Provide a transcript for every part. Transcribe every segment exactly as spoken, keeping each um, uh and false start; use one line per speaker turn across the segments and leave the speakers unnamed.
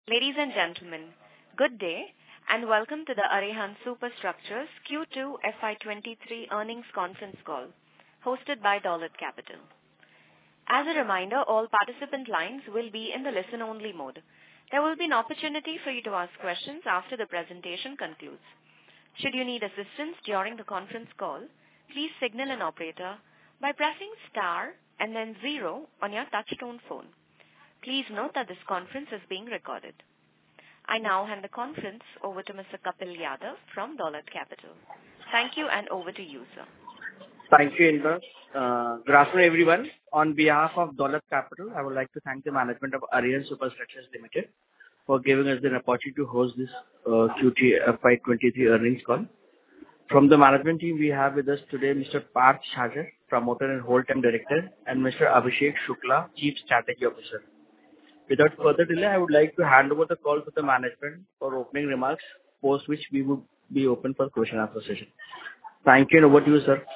Ladies and gentlemen, good day and welcome to the Arihant Superstructures Q two F Y twenty-three earnings conference call hosted by Dolat Capital. As a reminder, all participant lines will be in the listen-only mode. There will be an opportunity for you to ask questions after the presentation concludes. Should you need assistance during the conference call, please signal an operator by pressing star and then zero on your touchtone phone. Please note that this conference is being recorded. I now hand the conference over to Mister Kapil Yadav from Dolat Capital. Thank you, and over to you, sir.
Thank you, Indra. Uh, good afternoon, everyone. On behalf of Dolat Capital, I would like to thank the management of Arihant Superstructures Limited for giving us the opportunity to host this uh, Q two F Y twenty-three earnings call. From the management team, we have with us today Mister Parth Shajar, Promoter and Whole-Time Director, and Mister Abhishek Shukla, Chief Strategy Officer. Without further delay, I would like to hand over the call to the management for opening remarks, post which we would be open for question and answer session. Thank you, and over to you, sir.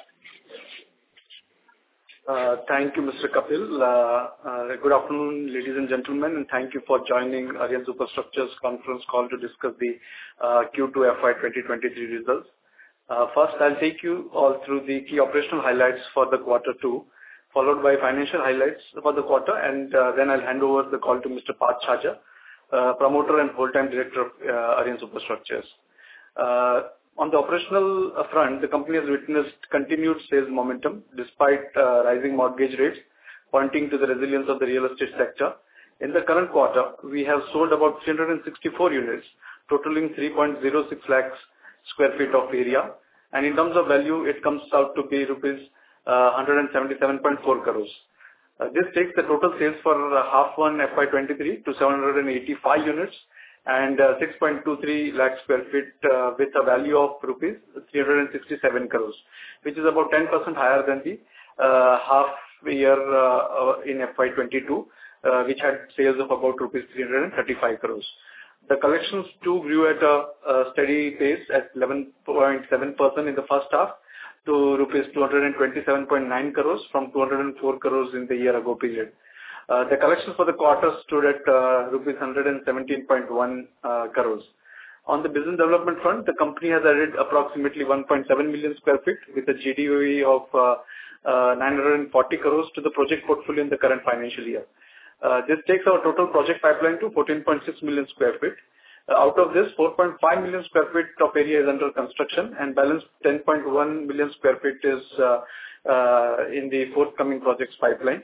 Uh, thank you, Mister Kapil. Uh, uh, good afternoon, ladies and gentlemen, and thank you for joining Arihant Superstructures conference call to discuss the uh, Q two F Y twenty twenty-three results. Uh, first, I'll take you all through the key operational highlights for the quarter two, followed by financial highlights for the quarter, and uh, then I'll hand over the call to Mister Parth Shajar, uh, Promoter and Whole-Time Director of uh, Arihant Superstructures. Uh, on the operational front, the company has witnessed continued sales momentum despite uh, rising mortgage rates, pointing to the resilience of the real estate sector. In the current quarter, we have sold about three hundred sixty-four units, totaling three point zero six lakhs square feet of area, and in terms of value, it comes out to be rupees Uh, one hundred seventy-seven point four crores. Uh, this takes the total sales for uh, half one F Y twenty-three to seven hundred eighty-five units and uh, six point two three lakh square feet uh, with a value of rupees three hundred sixty-seven crores, which is about ten percent higher than the uh, half year uh, uh, in F Y twenty-two, uh, which had sales of about rupees three hundred thirty-five crores. The collections too grew at a, a steady pace at eleven point seven percent in the first half, to rupees two hundred twenty-seven point nine crores from two hundred four crores in the year ago period. Uh, the collections for the quarter stood at uh, rupees one hundred seventeen point one uh, crores. On the business development front, the company has added approximately one point seven million square feet with a G D V of uh, uh, nine hundred forty crores to the project portfolio in the current financial year. Uh, this takes our total project pipeline to fourteen point six million square feet. Uh, out of this, four point five million square feet of area is under construction, and balance ten point one million square feet is uh, uh, in the forthcoming projects pipeline.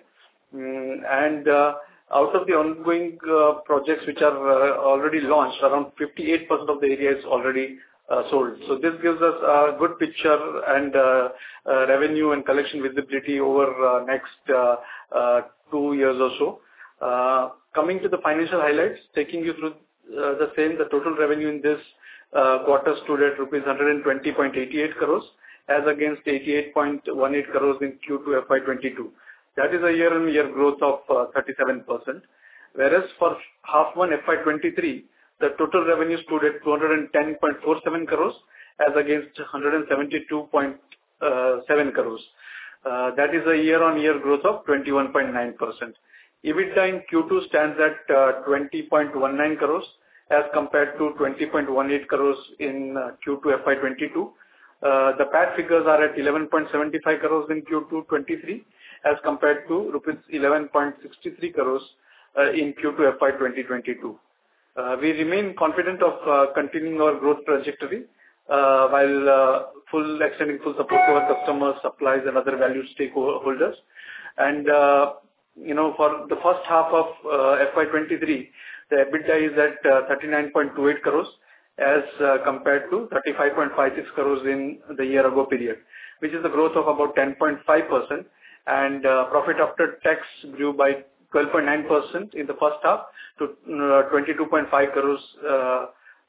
Mm, and uh, out of the ongoing uh, projects which are uh, already launched, around fifty-eight percent of the area is already uh, sold. So this gives us a good picture and uh, uh, revenue and collection visibility over uh, next uh, uh, two years or so. Uh, coming to the financial highlights, taking you through Uh, the same, the total revenue in this uh, quarter stood at rupees one hundred twenty point eight eight crores as against eighty-eight point one eight crores in Q two F Y twenty-two. That is a year-on-year growth of uh, thirty-seven percent. Whereas for half one F Y twenty-three, the total revenue stood at two hundred ten point four seven crores as against one hundred seventy-two point seven crores. Uh, that is a year-on-year growth of twenty-one point nine percent. EBITDA in Q two stands at uh, twenty point one nine crores as compared to twenty point one eight crores in uh, Q two F Y twenty-two. Uh, the P A T figures are at eleven point seven five crores in Q two twenty-three as compared to rupees eleven point six three crores uh, in Q two F Y twenty twenty-two. Uh, we remain confident of uh, continuing our growth trajectory uh, while uh, full extending full support to our customers, suppliers, and other valued stakeholders. And uh, you know, for the first half of uh, F Y twenty-three, the EBITDA is at uh, thirty-nine point two eight crores as uh, compared to thirty-five point five six crores in the year ago period, which is a growth of about ten point five percent. And uh, profit after tax grew by twelve point nine percent in the first half to uh, twenty-two point five crores. Uh,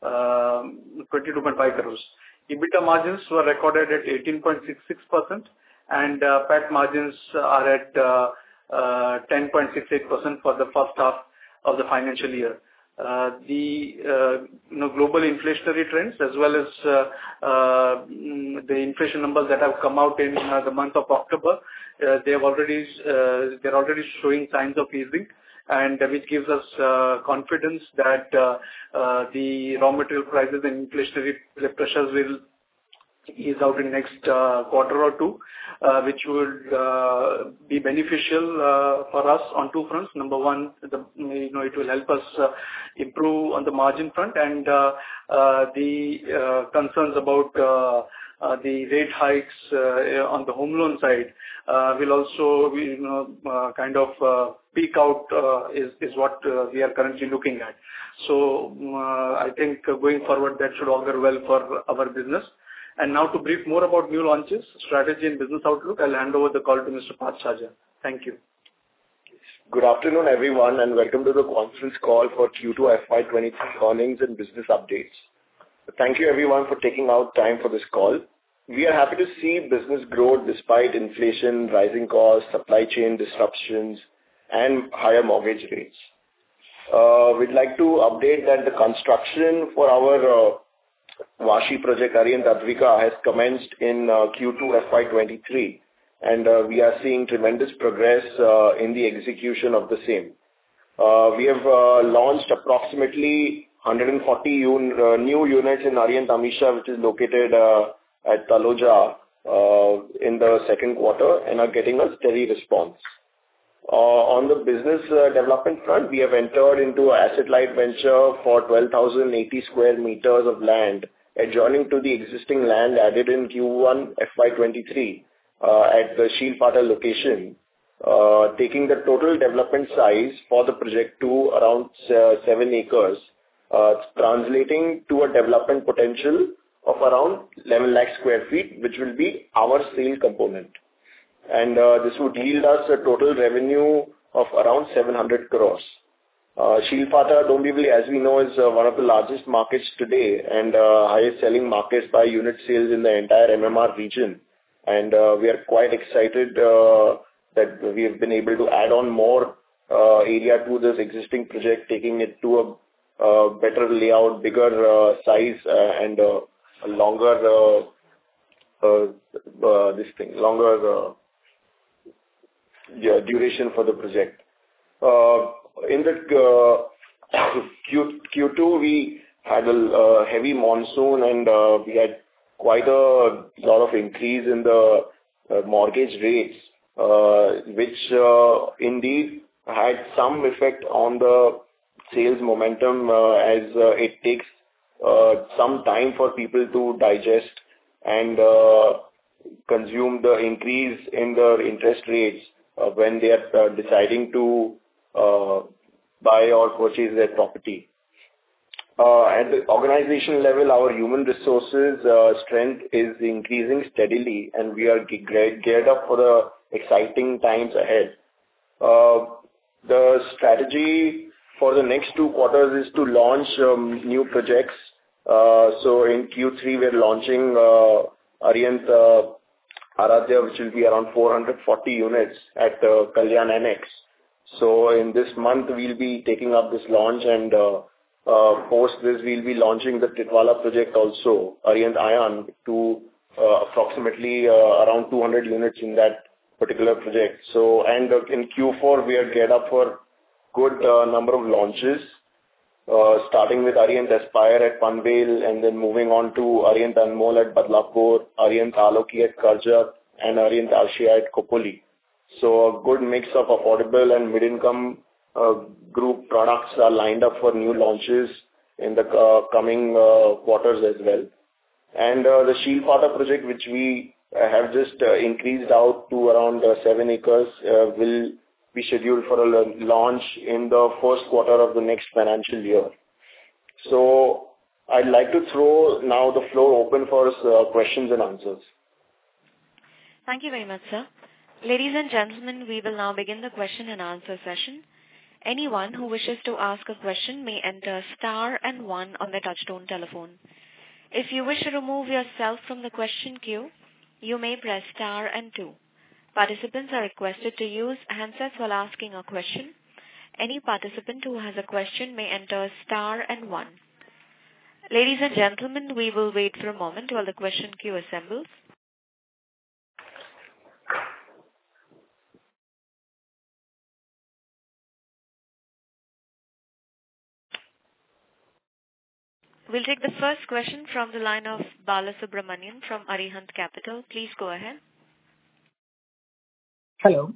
uh, twenty-two point five crores. EBITDA margins were recorded at eighteen point six six percent, and uh, P A T margins are at uh, uh, ten point six eight percent for the first half of the financial year. Uh, the uh, you know global inflationary trends as well as uh, uh, the inflation numbers that have come out in uh, the month of October, uh, they have already uh, they're already showing signs of easing, and which gives us uh, confidence that uh, uh, the raw material prices and inflationary pressures will ease out in next uh, quarter or two, uh, which would uh, be beneficial uh, for us on two fronts. Number one, the, you know, it will help us uh, improve on the margin front, and uh, uh, the uh, concerns about uh, uh, the rate hikes uh, on the home loan side uh, will also, you know, uh, kind of uh, peak out uh, is is what uh, we are currently looking at. So uh, I think going forward that should augur well for our business. And now to brief more about new launches, strategy and business outlook, I'll hand over the call to Mister Parth Shaja. Thank you.
Good afternoon, everyone, and welcome to the conference call for Q two F Y twenty-three earnings and business updates. Thank you, everyone, for taking out time for this call. We are happy to see business grow despite inflation, rising costs, supply chain disruptions, and higher mortgage rates. Uh, we'd like to update that the construction for our uh, Vashi project, Arihant Advika, has commenced in uh, Q two F Y twenty-three, and uh, we are seeing tremendous progress uh, in the execution of the same. Uh, we have uh, launched approximately one hundred forty un- uh, new units in Arihant Amisha, which is located uh, at Taloja uh, in the second quarter, and are getting a steady response. Uh, on the business uh, development front, we have entered into an asset-light venture for twelve thousand eighty square meters of land adjoining to the existing land added in Q one F Y twenty-three uh, at the Shilpata location, uh, taking the total development size for the project to around uh, seven acres, uh, translating to a development potential of around eleven lakh square feet, which will be our sale component. And uh, this would yield us a total revenue of around seven hundred crores. Uh, Shilpata, Dombivli, as we know, is uh, one of the largest markets today and uh, highest selling markets by unit sales in the entire M M R region. And uh, we are quite excited uh, that we have been able to add on more uh, area to this existing project, taking it to a uh, better layout, bigger uh, size, uh, and uh, a longer uh, uh, uh, this thing, longer uh, yeah, duration for the project. Uh, in the uh, Q, Q2, we had a uh, heavy monsoon, and uh, we had quite a lot of increase in the uh, mortgage rates, uh, which uh, indeed had some effect on the sales momentum, uh, as uh, it takes uh, some time for people to digest and uh, consume the increase in the interest rates uh, when they are uh, deciding to uh, buy or purchase their property. Uh, at the organization level, our human resources uh, strength is increasing steadily, and we are ge- geared up for the exciting times ahead. Uh, the strategy for the next two quarters is to launch um, new projects. Uh, so in Q three, we're launching uh, Arihant uh, Aradhya, which will be around four hundred forty units at uh, Kalyan Annex. So in this month, we'll be taking up this launch, and uh, uh, post this, we'll be launching the Titwala project also, Arihant Ayan, to uh, approximately uh, around two hundred units in that particular project. So, and uh, in Q four, we are geared up for good uh, number of launches, uh, starting with Arihant Aspire at Panvel, and then moving on to Arihant Anmol at Badlapur, Arihant Aloki at Karjat, and Arihant Ashia at Khopoli. So a good mix of affordable and mid-income uh, group products are lined up for new launches in the uh, coming uh, quarters as well. And uh, the Shilpata project, which we uh, have just uh, increased out to around uh, seven acres, uh, will be scheduled for a launch in the first quarter of the next financial year. So I'd like to throw now the floor open for uh, questions and answers.
Thank you very much, sir. Ladies and gentlemen, we will now begin the question and answer session. Anyone who wishes to ask a question may enter star and one on the touchtone telephone. If you wish to remove yourself from the question queue, you may press star and two. Participants are requested to use handsets while asking a question. Any participant who has a question may enter star and one. Ladies and gentlemen, we will wait for a moment while the question queue assembles. We'll take the first question from the line of Balasubramanian from Arihant Capital. Please go ahead.
Hello.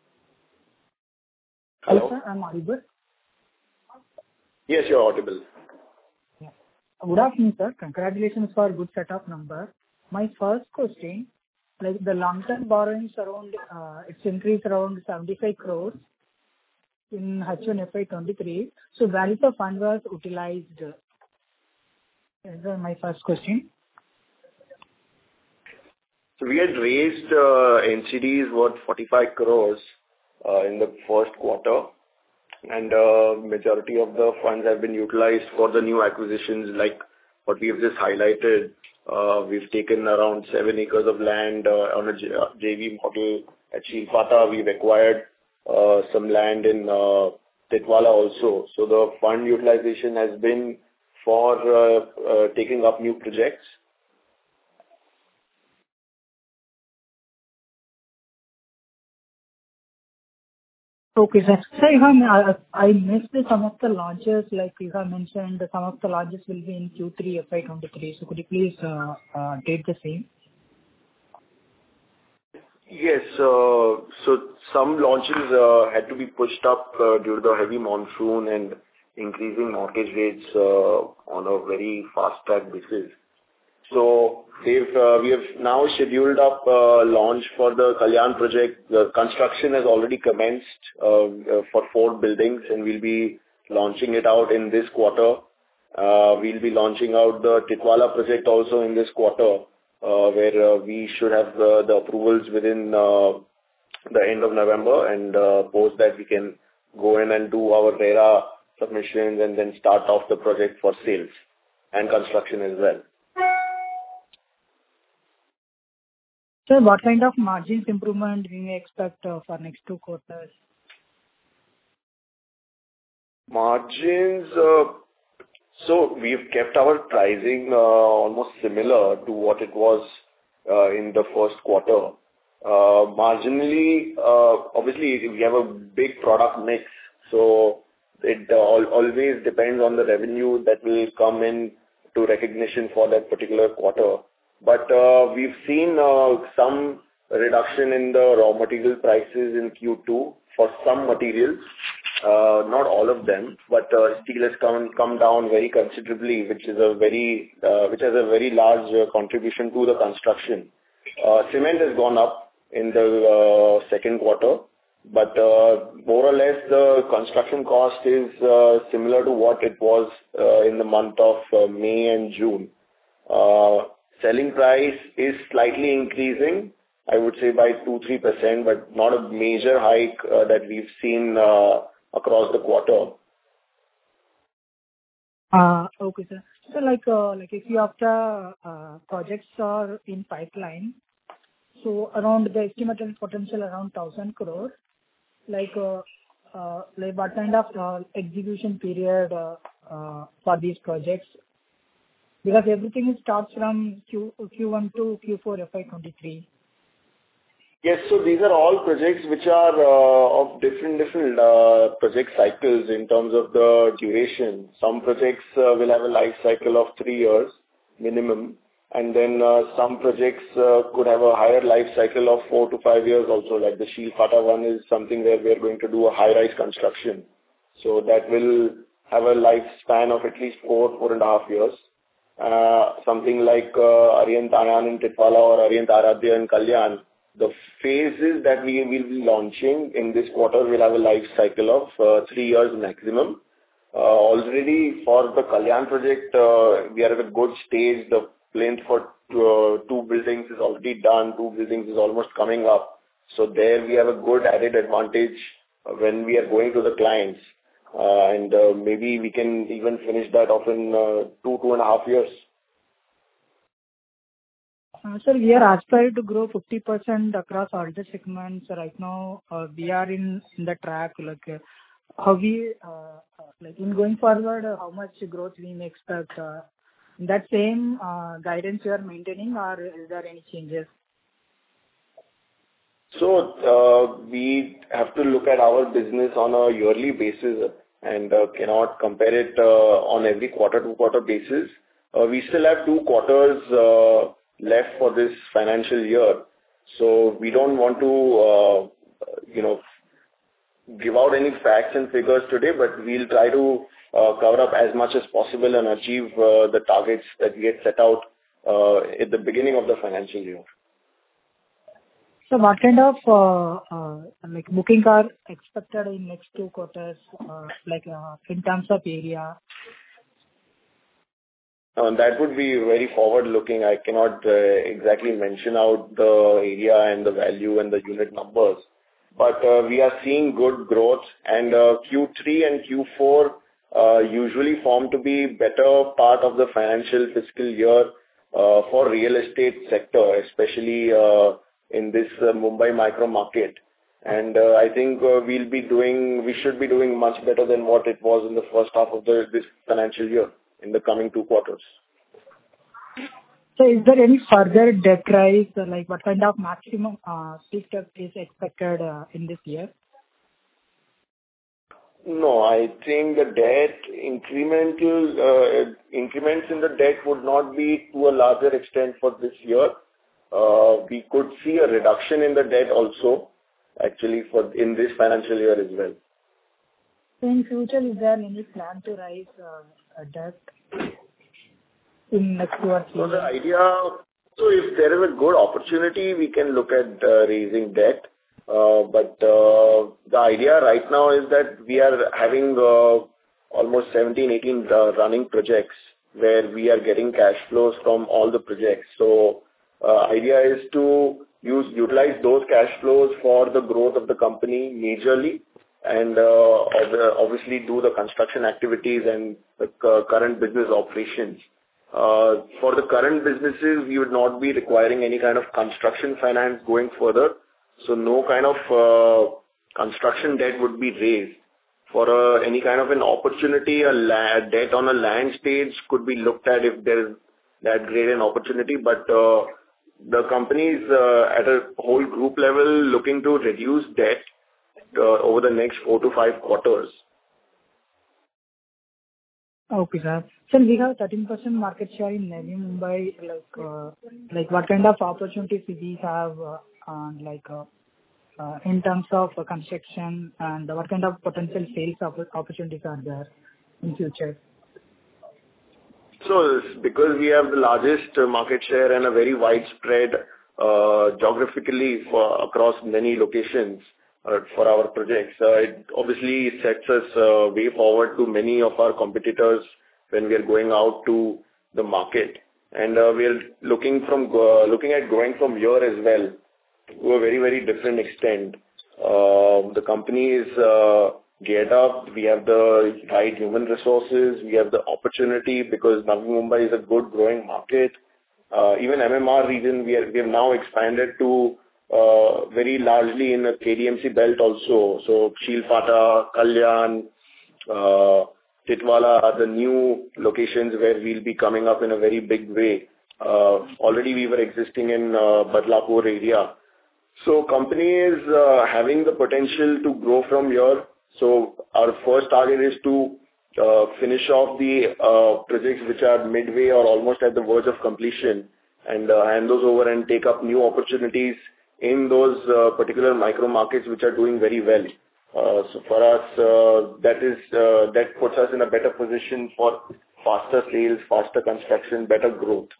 Hello.
Hello, sir. I'm audible.
Yes, you're audible.
Yeah. Good afternoon, sir. Congratulations for a good set of numbers. My first question, like the long-term borrowings around, uh, it's increased around seventy-five crores in H one F Y twenty-three. So where is the fund was utilized? Is that my first question?
So we had raised uh, N C Ds worth forty-five crores uh, in the first quarter, and uh, majority of the funds have been utilized for the new acquisitions, like what we have just highlighted. Uh, we've taken around seven acres of land uh, on a J- JV model at Shilpata. We've acquired uh, some land in uh, Titwala also. So the fund utilization has been for uh, uh, taking up new projects.
Okay, sir. Sir, you have, I, I missed some of the launches, like you have mentioned, some of the launches will be in Q three F Y twenty-three. So could you please uh, uh, date the same?
Yes. uh, So some launches uh, had to be pushed up uh, due to the heavy monsoon and increasing mortgage rates uh, on a very fast-track basis. So they've, uh, we have now scheduled up uh, launch for the Kalyan project. The construction has already commenced uh, uh, for four buildings, and we'll be launching it out in this quarter. Uh, We'll be launching out the Titwala project also in this quarter, uh, where uh, we should have uh, the approvals within uh, the end of November, and uh, post that we can go in and do our RERA submissions and then start off the project for sales and construction as well.
Sir, what kind of margins improvement we may expect uh, for next two quarters?
Margins, uh, so we've kept our pricing uh, almost similar to what it was uh, in the first quarter. Uh, Marginally, uh, obviously, we have a big product mix, so it uh, al- always depends on the revenue that will come in to recognition for that particular quarter. But uh, we've seen uh, some reduction in the raw material prices in Q two for some materials, uh, not all of them, but uh, steel has come come down very considerably, which is a very uh, which has a very large uh, contribution to the construction. Uh, Cement has gone up in the uh, second quarter, but uh, more or less the construction cost is uh, similar to what it was uh, in the month of uh, May and June. Uh, Selling price is slightly increasing, I would say by two to three percent, but not a major hike uh, that we've seen uh, across the quarter.
Uh, okay, sir. So like, uh, like if you have the uh, projects are in pipeline, so around the estimated potential around one thousand crore, like, uh, uh, like what kind of uh, execution period uh, uh, for these projects? Because everything starts from Q, Q1 to Q four F Y twenty-three.
Yes, so these are all projects which are uh, of different different uh, project cycles in terms of the duration. Some projects uh, will have a life cycle of three years minimum, and then uh, some projects uh, could have a higher life cycle of four to five years also. Like the Shilpata one is something where we are going to do a high-rise construction, so that will have a lifespan of at least four four and a half years. Uh, something like uh, Arihant Anand in Titwala or Arihant Aradhya in Kalyan, the phases that we will be launching in this quarter will have a life cycle of uh, three years maximum. Uh, already for the Kalyan project, uh, we are at a good stage. The plinth for uh, two buildings is already done. Two buildings is almost coming up. So there we have a good added advantage when we are going to the clients. Uh, and uh, maybe we can even finish that off in uh, two, two and a half years.
Uh, sir, we are aspired to grow fifty percent across all the segments. Right now, uh, we are in, in the track, like, uh, how we, uh, like in going forward, uh, how much growth we may expect. Uh, that same uh, guidance you are maintaining, or is there any changes?
So, uh, we have to look at our business on a yearly basis. and uh, cannot compare it uh, on every quarter-to-quarter basis. Uh, we still have two quarters uh, left for this financial year, so we don't want to, uh, you know, give out any facts and figures today, but we'll try to uh, cover up as much as possible and achieve uh, the targets that we had set out uh, at the beginning of the financial year.
So what kind of uh, uh, like bookings are expected in next two quarters, uh, like uh, in terms of area?
Uh, that would be very forward-looking. I cannot uh, exactly mention out the area and the value and the unit numbers, but uh, we are seeing good growth, and uh, Q three and Q four uh, usually form to be better part of the financial fiscal year uh, for real estate sector, especially uh, in this uh, Mumbai micro market. And uh, I think uh, we'll be doing, we should be doing much better than what it was in the first half of the this financial year in the coming two quarters.
So is there any further debt rise, uh, like what kind of maximum uh, peak debt is expected uh, in this year?
No, I think the debt incremental uh, increments in the debt would not be to a larger extent for this year. Uh, we could see a reduction in the debt also, actually, for in this financial year as well.
So in future, is there any plan to raise uh, a debt in next two or three
So the
years?
idea, so if there is a good opportunity, we can look at uh, raising debt. Uh, but uh, the idea right now is that we are having uh, almost seventeen, eighteen uh, running projects where we are getting cash flows from all the projects. So uh, idea is to use utilize those cash flows for the growth of the company majorly, and uh, obviously do the construction activities and the current business operations. Uh, for the current businesses, we would not be requiring any kind of construction finance going further. So no kind of uh, construction debt would be raised. For uh, any kind of an opportunity, a la- debt on a land stage could be looked at if there is that great an opportunity. But uh, the company is uh, at a whole group level looking to reduce debt uh, over the next four to five quarters.
Okay, sir. So we have thirteen percent market share in Navi Mumbai. Like, uh, like what kind of opportunities we have, uh, and like, uh, uh, in terms of uh, construction, and what kind of potential sales opp- opportunities are there in future?
So because we have the largest market share and a very widespread uh, geographically for across many locations uh, for our projects, uh, it obviously sets us uh, way forward to many of our competitors when we are going out to the market. And uh, we are looking from uh, looking at growing from here as well to a very, very different extent. Uh, the company is uh, geared up. We have the right human resources. We have the opportunity because Navi Mumbai is a good growing market. Uh, even M M R region, we, are, we have now expanded to uh, very largely in the K D M C belt also. So Shilpata, Kalyan, uh, Titwala are the new locations where we'll be coming up in a very big way. Uh, already we were existing in uh, Badlapur area. So company is uh, having the potential to grow from here. So our first target is to uh, finish off the uh, projects which are midway or almost at the verge of completion and uh, hand those over and take up new opportunities in those uh, particular micro markets which are doing very well. Uh, so for us, uh, that is uh, that puts us in a better position for faster sales, faster construction, better growth.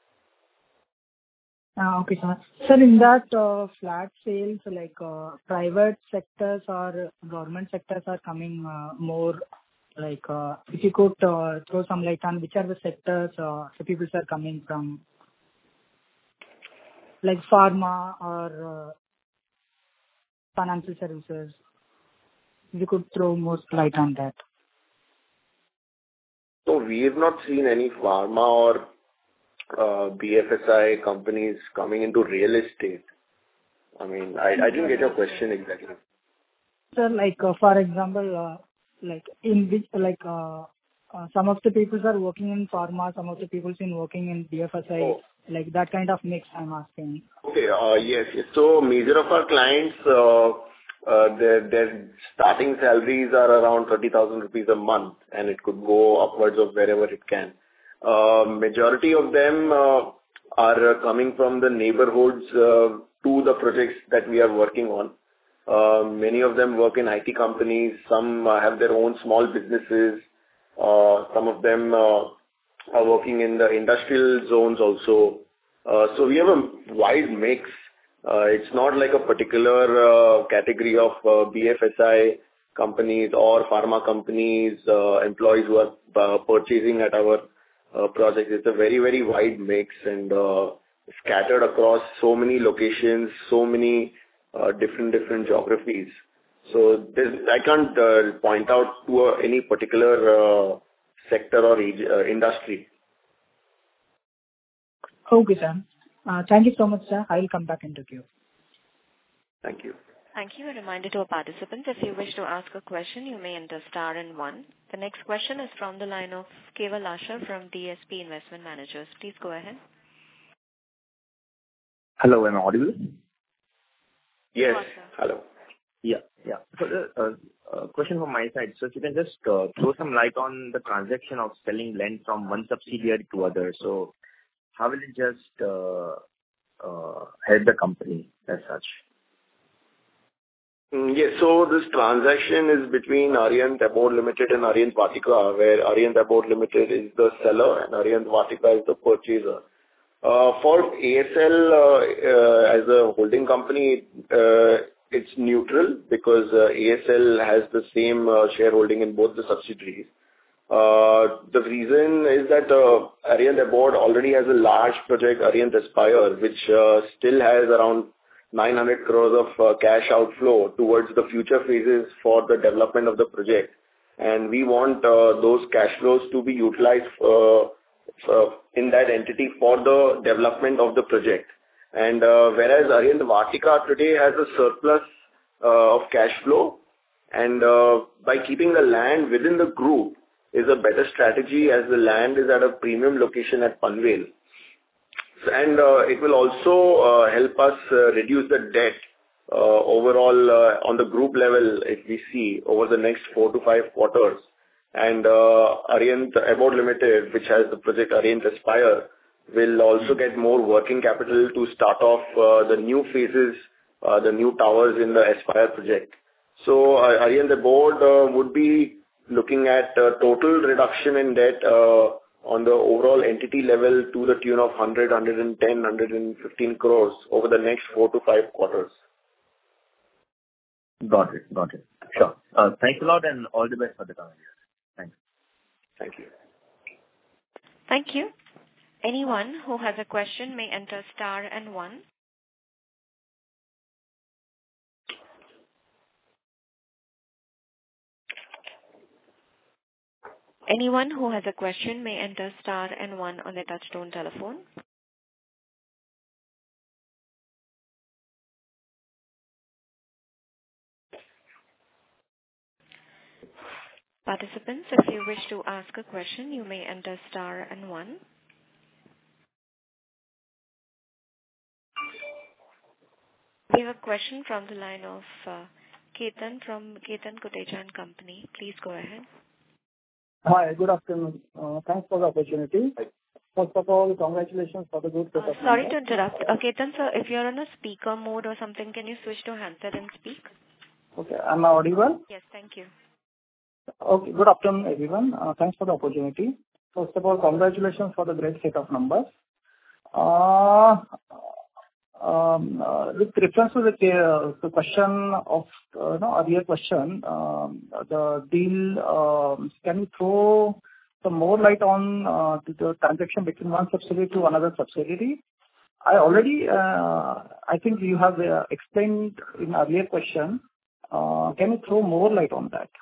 Uh, okay, sir. Sir, in that uh, flat sales, like uh, private sectors or government sectors are coming uh, more. Like, uh, if you could uh, throw some light on which are the sectors uh, the people are coming from, like pharma or uh, financial services. If you could throw more light on that.
So we have not seen any pharma or uh, B F S I companies coming into real estate. I mean, I, I didn't get your question exactly.
Sir, like uh, for example, uh, like in which like uh, uh, some of the people are working in pharma, some of the people are working in B F S I,
Oh.
like that kind of mix. I'm asking.
Okay. Uh, yes. Yes. So major of our clients uh, uh, their their starting salaries are around thirty thousand rupees a month, and it could go upwards of wherever it can. Uh, majority of them uh, are uh, coming from the neighborhoods uh, to the projects that we are working on. Uh, many of them work in I T companies. Some uh, have their own small businesses. Uh, some of them uh, are working in the industrial zones also. Uh, so we have a wide mix. Uh, it's not like a particular uh, category of uh, B F S I companies or pharma companies, uh, employees who are uh, purchasing at our uh, project. It's a very, very wide mix and uh, scattered across so many locations, so many uh, different, different geographies. So this, I can't uh, point out to uh, any particular uh, sector or age, uh, industry.
Okay, sir. Uh, Thank you so much, sir. I will come back into queue.
Thank you.
Thank you. A reminder to our participants, if you wish to ask a question, you may enter star and one. The next question is from the line of Keval Asher from D S P Investment Managers. Please go ahead.
Hello, am I audible?
Yes.
Yes, sir.
Hello.
Yeah, yeah. So the uh, uh, question from my side. So if you can just uh, throw some light on the transaction of selling land from one subsidiary to other. So how will it just uh, uh, help the company as such?
Mm, Yes. So this transaction is between Arihant Abode Limited and Arihant Vatika, where Arihant Abode Limited is the seller and Arihant Vatika is the purchaser. Uh, For A S L, uh, uh, as a holding company, uh, it's neutral because uh, A S L has the same uh, shareholding in both the subsidiaries. Uh, The reason is that uh, Arihant Abode already has a large project, Arihant Aspire, which uh, still has around nine hundred crores of uh, cash outflow towards the future phases for the development of the project. And we want uh, those cash flows to be utilized uh, uh, in that entity for the development of the project. And uh, whereas Arihant Vatika today has a surplus uh, of cash flow, and uh, by keeping the land within the group is a better strategy as the land is at a premium location at Panvel. And uh, it will also uh, help us uh, reduce the debt uh, overall uh, on the group level if we see over the next four to five quarters. And uh, Arihant Abode Limited, which has the project Arihant Aspire, will also get more working capital to start off uh, the new phases, uh, the new towers in the Aspire project. So uh, Arihant Abode uh, would be looking at uh, total reduction in debt uh, on the overall entity level to the tune of one hundred, one hundred ten, one hundred fifteen crores over the next four to five quarters.
Got it. Got it. Sure. Uh, Thanks a lot, and all the best for the coming year. Thanks.
Thank you.
Thank you. Anyone who has a question may enter star and one. Anyone who has a question may enter star and one on their touchtone telephone. Participants, if you wish to ask a question, you may enter star and one. We have a question from the line of uh, Ketan from Ketan Kotecha and Company. Please go ahead.
Hi, good afternoon. Uh, Thanks for the opportunity. First of all, congratulations for the good set
Uh,
of
sorry
numbers.
to interrupt. Uh, Ketan, sir, if you're on a speaker mode or something, can you switch to handset and speak?
Okay, am I audible?
Yes, thank you.
Okay, good afternoon, everyone. Uh, Thanks for the opportunity. First of all, congratulations for the great set of numbers. Uh, um, uh, With reference to the uh, the question of, uh, no, earlier question, um, the deal, um, can you throw some more light on uh, the the transaction between one subsidiary to another subsidiary? I already, uh, I think you have uh, explained in earlier question. Uh, Can you throw more light on that?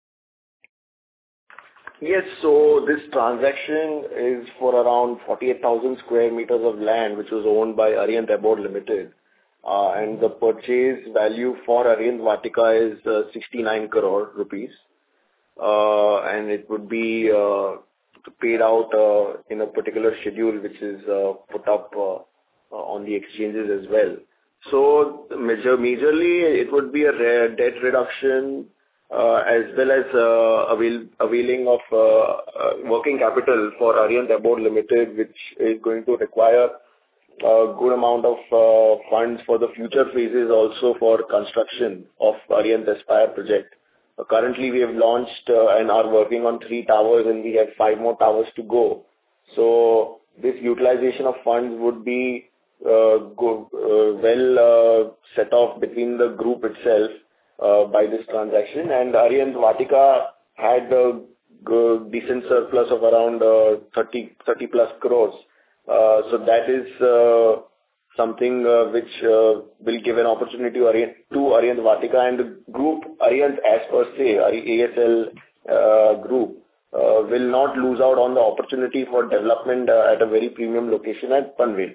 Yes. So this transaction is for around forty-eight thousand square meters of land, which was owned by Arihant Abode Limited. Uh, and the purchase value for Arihant Vatika is uh, sixty-nine crore rupees. Uh, and it would be uh, paid out uh, in a particular schedule, which is uh, put up uh, uh, on the exchanges as well. So major, majorly, it would be a re- debt reduction, uh, as well as uh, avail, availing of uh, uh, working capital for Arihant Abode Limited, which is going to require a good amount of uh, funds for the future phases, also for construction of Arihant Aspire project. Uh, currently, we have launched uh, and are working on three towers, and we have five more towers to go. So this utilization of funds would be uh, go, uh, well uh, set off between the group itself uh, by this transaction. And Arihant Vatika had a g- decent surplus of around uh, thirty plus crores. Uh, so that is uh, something uh, which uh, will give an opportunity to Arihant, to Arihant Vatika and the group Arihant as per se, A S L uh, group, uh, will not lose out on the opportunity for development uh, at a very premium location at Panvel.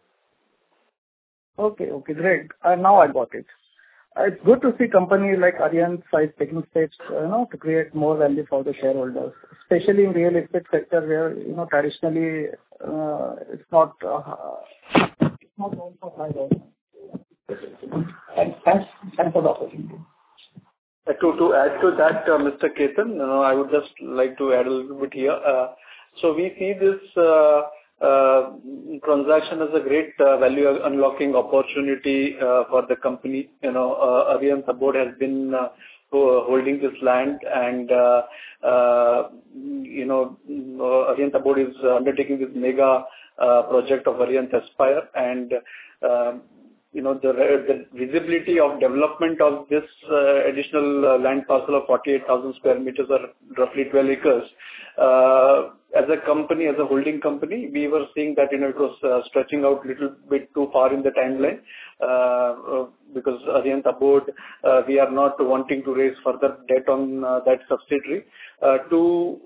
Okay, okay, great. Uh, now I got it. Uh, it's good to see companies like Arihant size taking steps, uh, you know, to create more value for the shareholders, especially in real estate sector where, you know, traditionally uh, it's not uh, it's not known for high value. Thanks, thanks, thanks for the opportunity.
Uh, To to add to that, uh, Mister Ketan, you know, I would just like to add a little bit here. Uh, So we see this uh, uh, transaction as a great uh, value unlocking opportunity uh, for the company. You know, uh, Arihant Abode has been uh, ho- holding this land, and uh, uh, you know, uh, Arihant Abode is undertaking this mega uh, project of Arihant Aspire, and uh, you know, the the visibility of development of this uh, additional uh, land parcel of forty-eight thousand square meters, or roughly twelve acres. Uh, as a company, as a holding company, we were seeing that, you know, it was uh, stretching out a little bit too far in the timeline, uh, uh, because Arihant Abode, uh, we are not wanting to raise further debt on uh, that subsidiary. Uh, to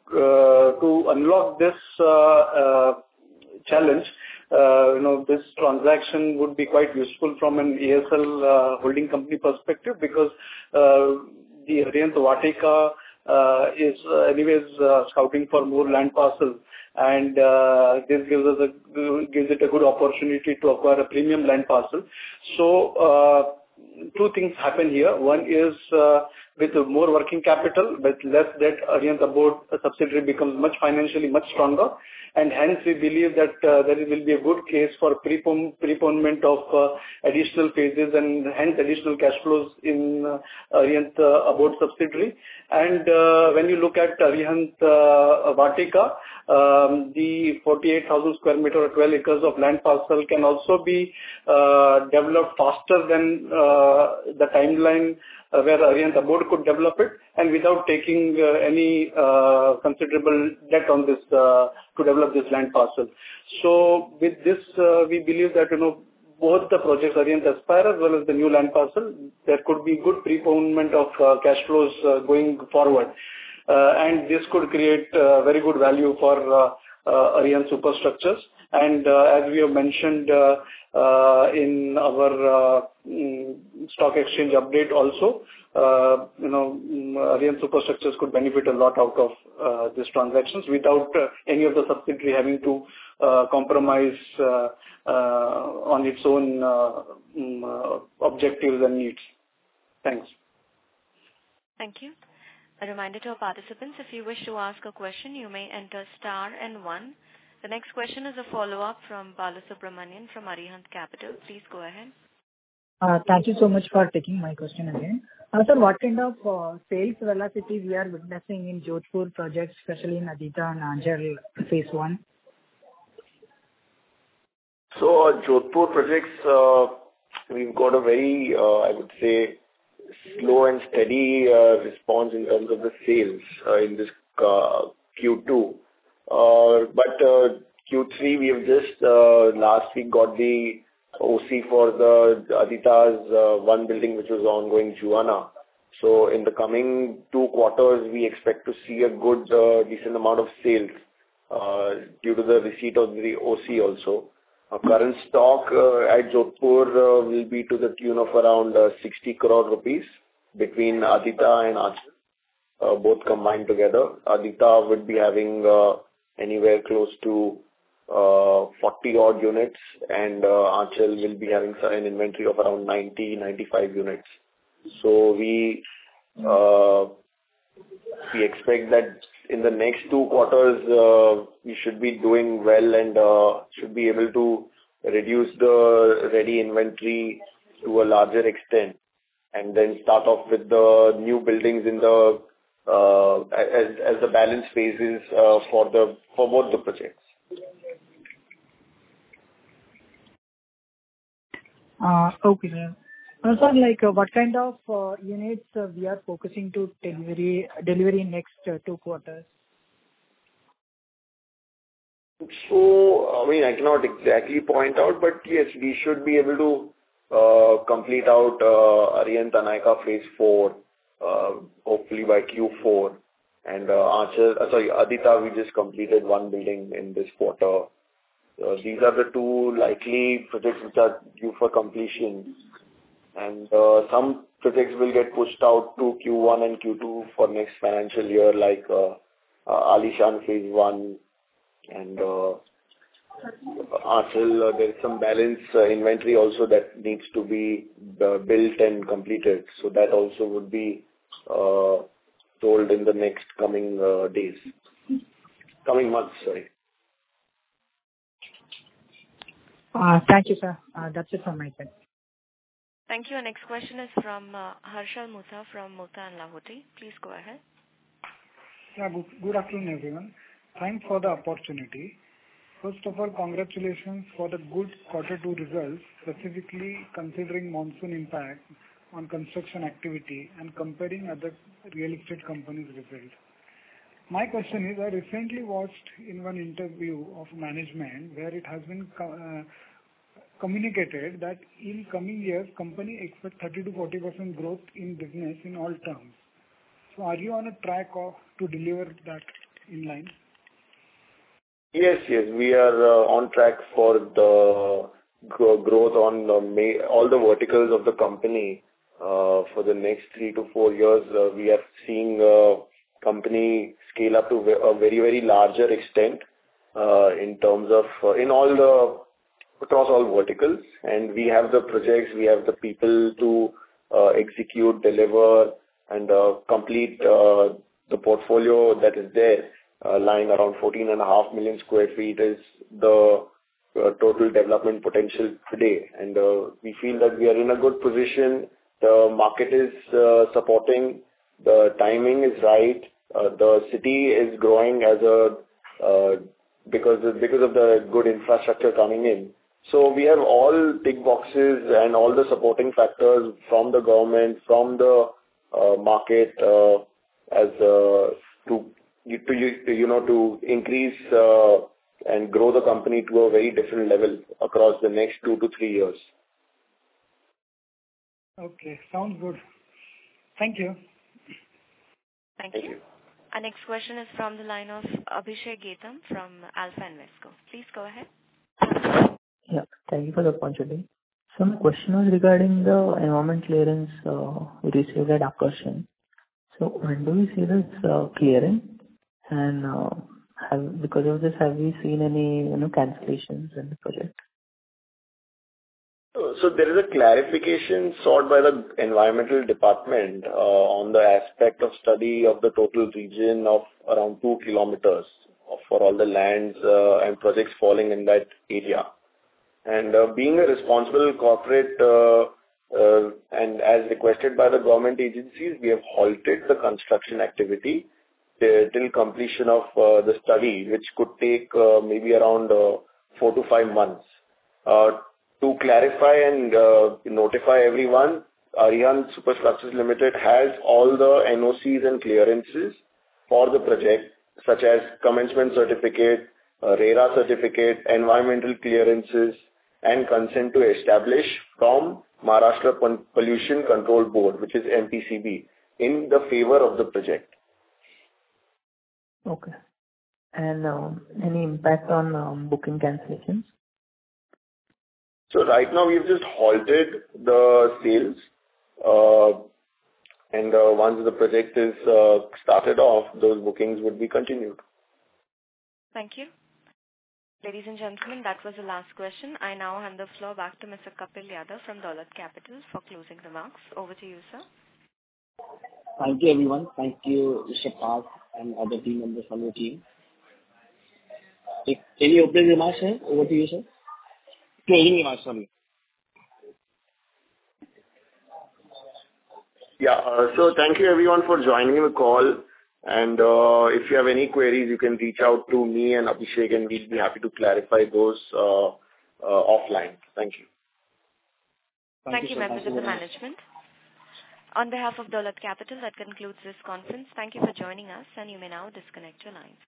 uh, to unlock this uh, uh, challenge, Uh, you know, this transaction would be quite useful from an A S L uh, holding company perspective, because uh, the Arihant Vatika uh, is uh, anyways uh, scouting for more land parcels, and uh, this gives us a gives it a good opportunity to acquire a premium land parcel. So uh, two things happen here. One is uh, with more working capital, with less debt, Arihant Abode subsidiary becomes much financially much stronger. And hence we believe that uh, there will be a good case for prepon- preponement of uh, additional phases, and hence additional cash flows in uh, Arihant uh, Abode subsidiary. And uh, when you look at Arihant uh, Vatika, um, the forty-eight thousand square meter or twelve acres of land parcel can also be uh, developed faster than uh, the timeline Uh, where Arihant Abode could develop it, and without taking uh, any uh, considerable debt on this uh, to develop this land parcel. So with this, uh, we believe that, you know, both the projects, Arihant Aspire as well as the new land parcel, there could be good preponement of uh, cash flows uh, going forward. Uh, and this could create uh, very good value for uh, uh, Arihant Superstructures. And uh, as we have mentioned uh, uh, in our uh, mm, stock exchange update also, uh, you know, mm, Arihant Superstructures could benefit a lot out of uh, these transactions without uh, any of the subsidiary having to uh, compromise uh, uh, on its own uh, mm, uh, objectives and needs. Thanks.
Thank you. A reminder to our participants, if you wish to ask a question, you may enter star and one. The next question is a follow-up from Balasubramanian from Arihant Capital. Please go ahead.
Uh, Thank you so much for taking my question again. Uh, Sir, what kind of uh, sales velocity we are witnessing in Jodhpur projects, especially in Aditya and Anjal phase one?
So uh, Jodhpur projects, uh, we've got a very, uh, I would say, slow and steady uh, response in terms of the sales uh, in this uh, Q two. Uh, but uh, Q three, we have just uh, last week got the O C for the Aditya's uh, one building which was ongoing, Juana. So in the coming two quarters, we expect to see a good uh, decent amount of sales uh, due to the receipt of the O C also. Our current stock uh, at Jodhpur uh, will be to the tune of around uh, sixty crore rupees between Aditya and Anjal, uh, both combined together. Aditya would be having uh, anywhere close to uh, forty odd units, and uh, Aanchal will be having an inventory of around ninety to ninety-five units. So we uh, we expect that in the next two quarters uh, we should be doing well and uh, should be able to reduce the ready inventory to a larger extent, and then start off with the new buildings in the uh, as as the balance phases uh, for the for both the projects.
Uh, Okay, sir. Uh, Sir, like, uh, what kind of uh, units uh, we are focusing to delivery delivery in next uh, two quarters?
So, I mean, I cannot exactly point out, but yes, we should be able to uh, complete out uh, Arihant Tanayaka Phase four, uh, hopefully by Q four. And uh, Aanchal, uh, sorry, Aditya, we just completed one building in this quarter. Uh, These are the two likely projects which are due for completion. And uh, some projects will get pushed out to Q one and Q two for next financial year, like uh, uh, Alishan Phase one, and uh, Aanchal, uh, there is some balance uh, inventory also that needs to be uh, built and completed. So that also would be uh, sold in the next coming uh, days, coming months, sorry.
Uh, Thank you, sir. Uh, That's it from my side.
Thank you. Our next question is from uh, Harshal Mutha from Mutha and Lahoti. Please go ahead.
Yeah, good, good afternoon, everyone. Thanks for the opportunity. First of all, congratulations for the good quarter two results, specifically considering monsoon impact on construction activity and comparing other real estate companies' results. My question is, I recently watched in one interview of management where it has been uh, communicated that in coming years, company expects thirty to forty percent growth in business in all terms. So are you on a track of, to deliver that in line?
Yes, yes, we are uh, on track for the gro- growth on the ma- all the verticals of the company uh, for the next three to four years. Uh, we are seeing uh, company scale up to a very, very larger extent uh, in terms of uh, in all the across all verticals, and we have the projects, we have the people to uh, execute, deliver, and uh, complete uh, the portfolio that is there. Uh, lying around fourteen and a half million square feet is the uh, total development potential today, and uh, we feel that we are in a good position. The market is uh, supporting, the timing is right, uh, the city is growing as a uh, because because of the good infrastructure coming in. So we have all tick boxes and all the supporting factors from the government, from the uh, market uh, as uh, to You, to, you, you know, to increase uh, and grow the company to a very different level across the next two to three years.
Okay, sounds good. Thank you.
Thank,
Thank
you.
you.
Our next question is from the line of Abhishek Getam from Alpha Invesco. Please go ahead.
Yeah, thank you for the opportunity. So my question was regarding the environment clearance uh, we received at Akarshan. So when do we see this uh, clearing? And uh, have, because of this, have we seen any, you know, cancellations in the project?
So there is a clarification sought by the environmental department uh, on the aspect of study of the total region of around two kilometers for all the lands uh, and projects falling in that area. And uh, being a responsible corporate uh, uh, and as requested by the government agencies, we have halted the construction activity till completion of uh, the study, which could take uh, maybe around uh, four to five months. Uh, to clarify and uh, notify everyone, Arihant Superstructures Limited has all the N O Cs and clearances for the project, such as commencement certificate, uh, RERA certificate, environmental clearances, and consent to establish from Maharashtra Pollution Control Board, which is M P C B, in the favor of the project.
Okay. And um, any impact on um, booking cancellations?
So right now we've just halted the sales, uh, and uh, once the project is uh, started off, those bookings would be continued.
Thank you. Ladies and gentlemen, that was the last question. I now hand the floor back to Mister Kapil Yadav from Dolat Capital for closing remarks. Over to you, sir.
Thank you, everyone. Thank you, Mister Park and other team members from your team. If any opening remarks, sir? Over to you, sir. Closing remarks, sorry.
Yeah. uh, So thank you everyone for joining the call. And uh, if you have any queries, you can reach out to me and Abhishek, and we'll be happy to clarify those uh, uh, offline. Thank you.
Thank,
Thank
you,
you, sir.
members
Thank
of
you
the
very much.
management. On behalf of Dolat Capital, that concludes this conference. Thank you for joining us, and you may now disconnect your lines.